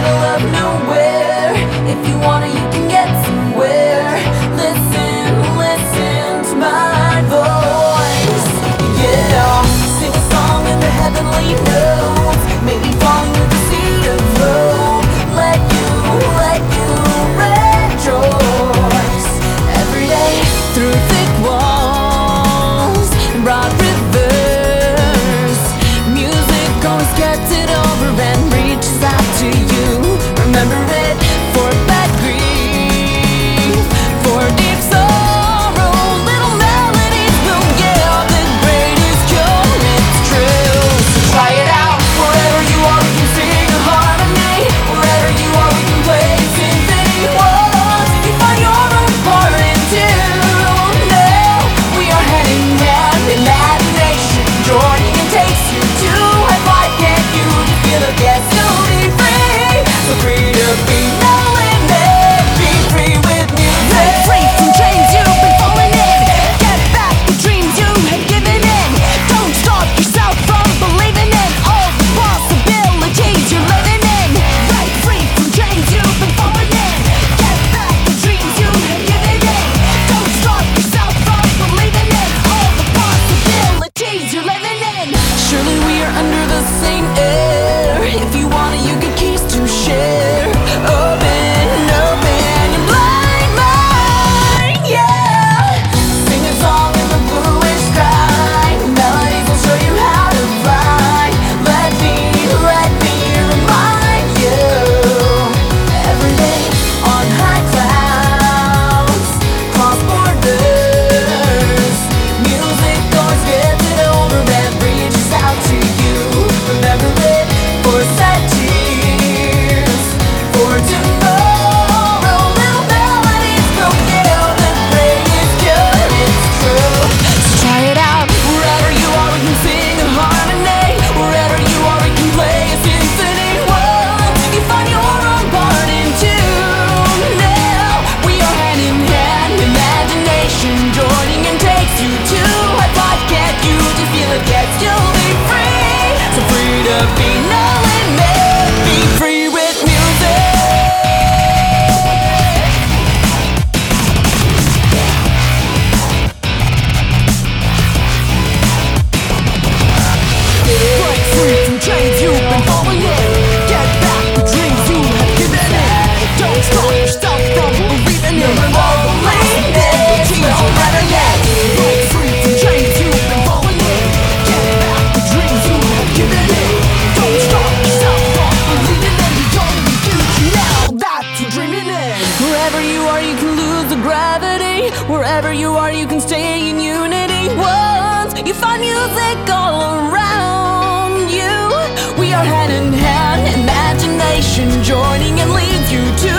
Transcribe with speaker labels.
Speaker 1: middle of nowhere. If you wanna, you can get somewhere. Listen, listen to my voice. Yeah, sing a song in the heavenly notes. Maybe falling with the seed of hope. Let you rejoice every day through thick walls and broad rivers. Music always gets it over and reaches out to you. Remember it for bad grief, for deep sorrow. Little melodies will give the greatest cure. It's true. So try it out. Wherever you are, we can sing a harmony. Wherever you are, we can play a symphony. Once you find your own part in tune. Now we are hand in hand. Imagination joining and takes you to a why can't you feel it? Yes, you'll be free. So free to be no limit. Be free with music.
Speaker 2: Free from chains you've been falling in. Get back the dreams you have given in. Don't stop yourself from believing in all the possibilities you're living in. Right, free from chains you've been falling in. Get back the dreams you have given in. Don't stop yourself from believing in all the possibilities you're living in.
Speaker 1: Surely we are under the same air. If you want it, you get keys to share. Open your blind mind, yeah. Sing a song in the bluish sky. Melodies will show you how to fly. Let me remind you. Every day on high clouds, cross borders. Music always gets it over and reaches out to you. Remember it for sad tears, for tomorrow. Little melodies will give the greatest cure. It's true. So try it out. Wherever you are, we can sing a harmony. Wherever you are, we can play a symphony. Once you find your own part in tune. Now we are hand in hand. Imagination joining and takes you to a why can't you just feel it? Yes, you'll be free. So free to be no limit. Be free with music.
Speaker 2: Break free from chains you've been falling in. Get back the dreams you have given in. Don't stop yourself from believing in all the possibilities you'll never get. Break free from chains you've been falling in. Get back the dreams you have given in. Don't stop yourself from believing in the only future now that you're dreaming in.
Speaker 1: Wherever you are, you can lose the gravity. Wherever you are, you can stay in unity. Once you find music all around you, we are hand in hand. Imagination joining and leads you to